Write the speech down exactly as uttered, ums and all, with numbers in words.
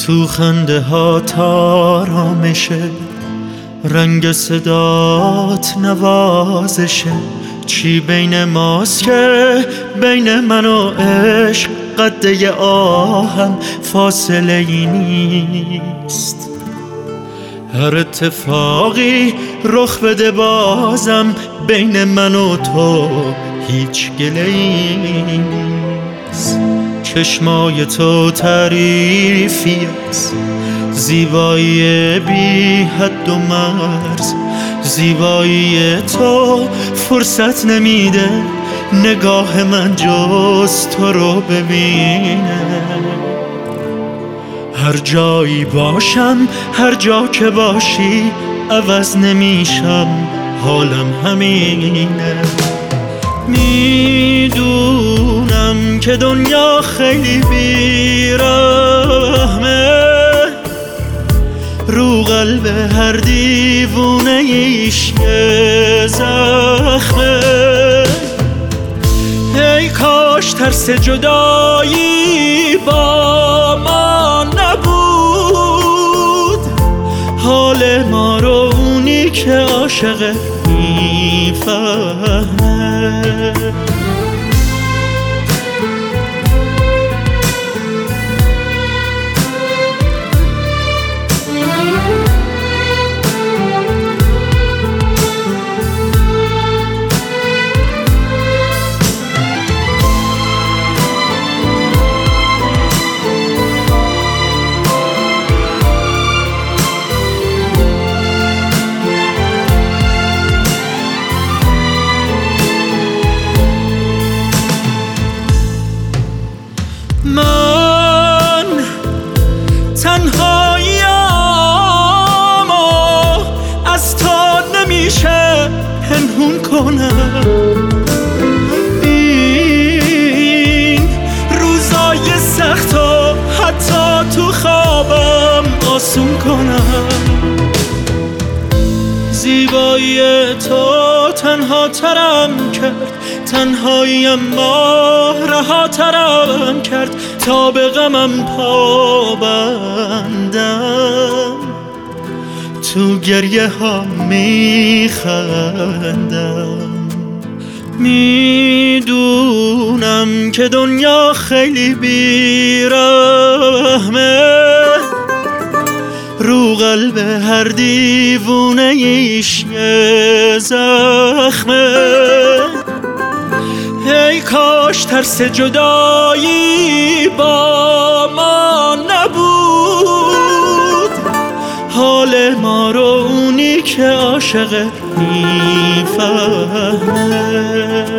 تو خنده ها تارامشه، رنگ صدات نوازشه. چی بین ماست که بین من و عشق قده آهم فاصله ای نیست. هر اتفاقی رخ بده بازم بین من و تو هیچ گله ای نیست. چشمای تو تعریفی است، زیبایی بی حد و مرز. زیبایی تو فرصت نمیده نگاه من جز تو رو ببینه. هر جایی باشم هر جا که باشی عوض نمیشم، حالم همینه. میدونم که دنیا خیلی بیرحمه، رو قلب هر دیوونه ایش یه زخمه. ای کاش ترس جدایی با ما نبود، حال ما رو اونی که عاشقه میفهمه. من تنهاییم و از تو نمیشه پنهون کنم. این روزای سخت و حتی تو خوابم آسون کنم. زیبایی تو تنها ترم کرد، تنهاییم ما رها ترم کرد تا به غمم پا بندم. تو گریه ها میخندم. میدونم که دنیا خیلی بیرحمه، رو قلب هر دیوونه ایش یه زخمه. ای کاش ترس جدایی با ما نبود، حال ما رو اونی که عاشقه میفهمه.